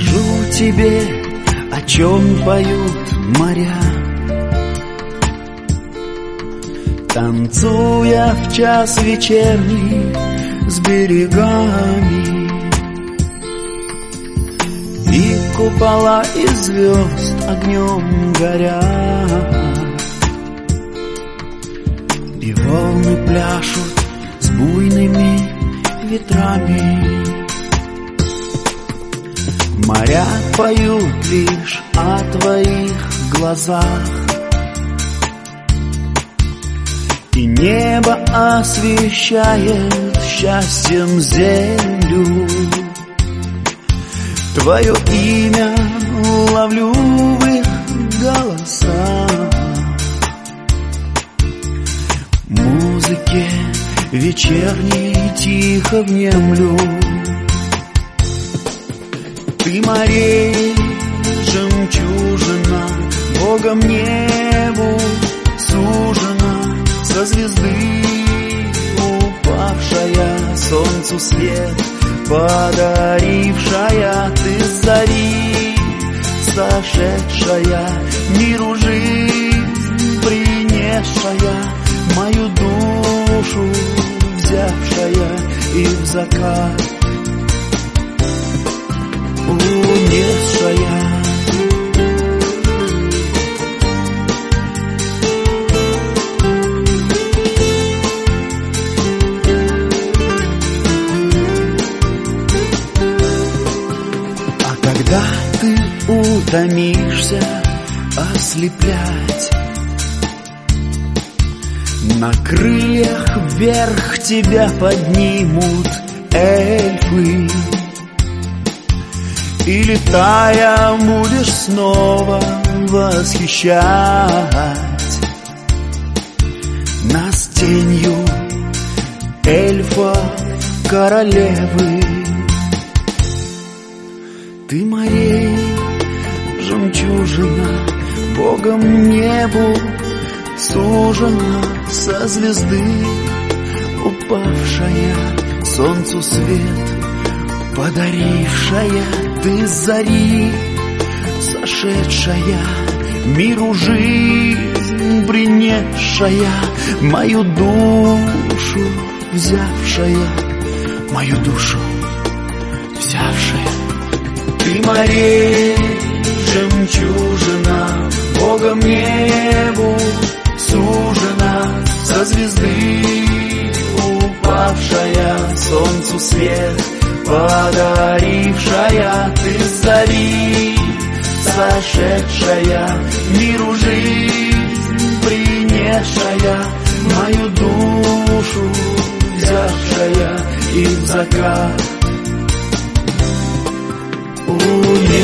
Скажу тебе, о чем поют моря, танцуя в час вечерний с берегами. И купола из звезд огнем горят, и волны пляшут с буйными ветрами. Моря поют лишь о твоих глазах, и небо освещает счастьем землю. Твое имя ловлю в их голосах, музыке вечерней тихо внемлю. Ты морей жемчужина, Богом небу сужена, со звезды упавшая, солнцу свет подарившая. Ты с зари сошедшая, миру жизнь принесшая, мою душу взявшая и в закат унесшая. А когда ты утомишься ослеплять, на крыльях вверх тебя поднимут эльфы, и летая будешь снова восхищать нас тенью эльфа королевы. Ты морей жемчужина, Богом небу сужена, со звезды упавшая, солнцу свет подарившая. Ты с зари сошедшая, миру жизнь принесшая, мою душу взявшая, мою душу взявшая. Ты морей жемчужина, Богом небу сужена, со звезды упавшая, солнцу свет подарившая. Ты с зари сошедшая, миру жизнь принесшая, мою душу взявшая и в закат унесшая.